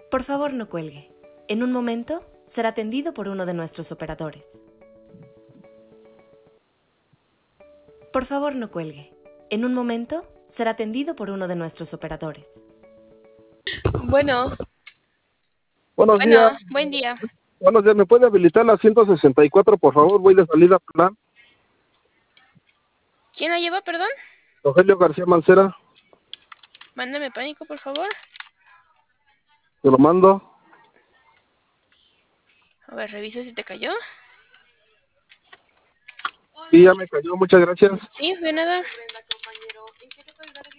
Por favor, no cuelgue. En un momento será atendido por uno de nuestros operadores. Por favor, no cuelgue. En un momento será atendido por uno de nuestros operadores. Bueno, Buenos días. buen día. Buenos días. ¿Me puede habilitar la 164, por favor? Voy de salida a plan. ¿Quién la lleva, perdón? Rogelio García Mancera. Mándame pánico, por favor. Te lo mando. A ver, revisa si te cayó. Sí, ya me cayó. Muchas gracias. Sí, de nada.